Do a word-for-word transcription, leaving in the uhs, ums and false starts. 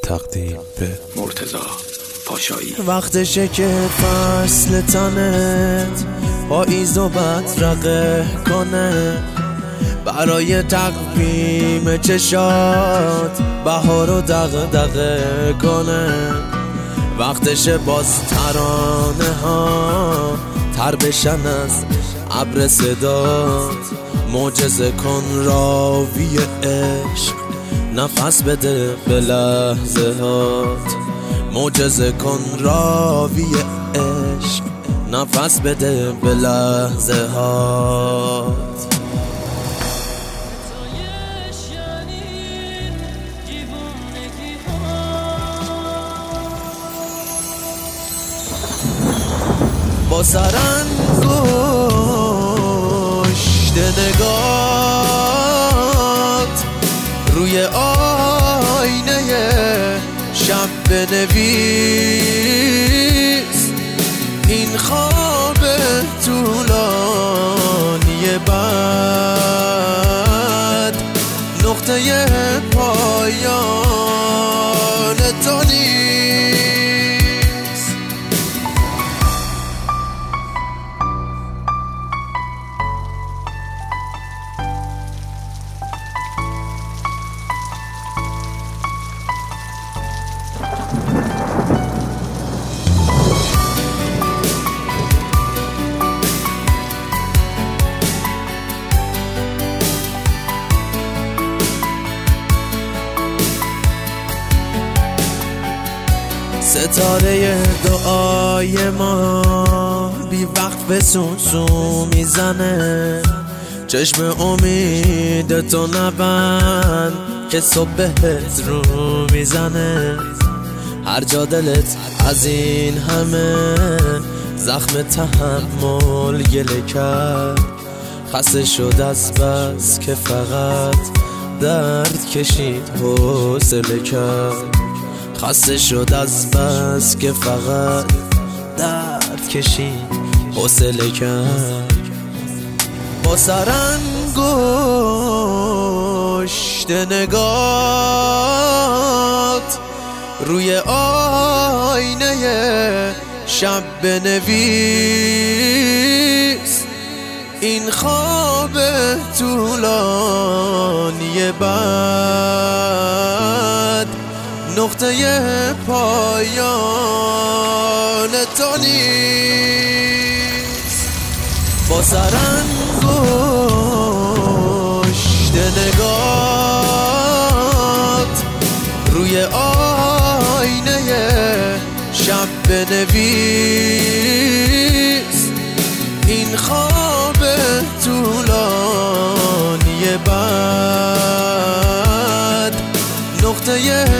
تقدیم به مرتضی پاشایی. وقتشه که فصل تنت پاییز و بدرقه کنه، برای تقویم چشات بهار و دغدغه کنه. وقتشه باز ترانه ها تر بشن از ابر صدات، معجزه کن راوی عشق، نفس بده به لحظه هات. معجزه کن راوی عشق، نفس بده به لحظه هات. با سرانگشت نگات روی آینه شب بنویس، این خواب طولانی بعد نقطه پایان تو نیست. ستاره دعای ما بی وقت به سوسو میزنه، چشم امید تو نبند که صبح بهت رو میزنه. هر جا دلت از این همه زخم تحمل گله کرد، خسته شد از بس که فقط درد کشید حوصله کرد. خسته شد از بس که فقط درد کشید حوصله کرد. با سرانگشت نگات روی آینه شب بنویس، این خواب طولانی بعد نقطه پایان تو نیست. با سرانگشت نگات روی آینه شب بنویس، این خواب طولانی بعد نقطه